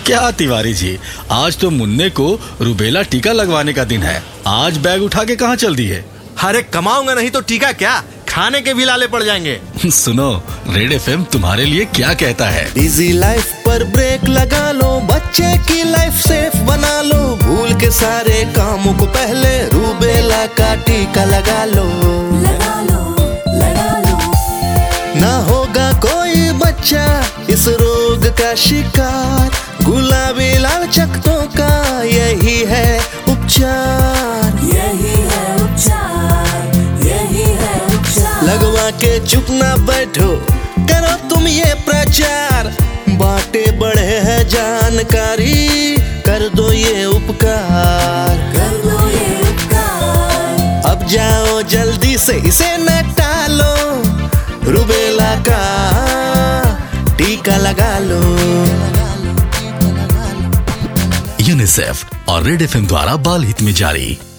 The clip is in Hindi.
क्या तिवारी जी, आज तो मुन्ने को रुबेला टीका लगवाने का दिन है। आज बैग उठा के कहाँ चल दिए? अरे कमाऊंगा नहीं तो टीका क्या, खाने के भी लाले पड़ जाएंगे। सुनो, रेड एफएम तुम्हारे लिए क्या कहता है। बिजी लाइफ पर ब्रेक लगा लो, बच्चे की लाइफ सेफ बना लो, भूल के सारे कामों को पहले रूबेला का टीका लगा लो। लगा लो, लगा लो। ना होगा कोई बच्चा इस रोग का शिकार, गुलाबी लाल चकत्तों का यही है उपचार। यही है उपचार, यही है उपचार। लगवा के चुप ना बैठो, करो तुम ये प्रचार, बांटे बढ़े है जानकारी, कर दो ये उपकार। कर दो ये उपकार। अब जाओ जल्दी से इसे न टालो, रुबेला का टीका लगा लो। यूनिसेफ और रेड एफएम द्वारा बाल हित में जारी।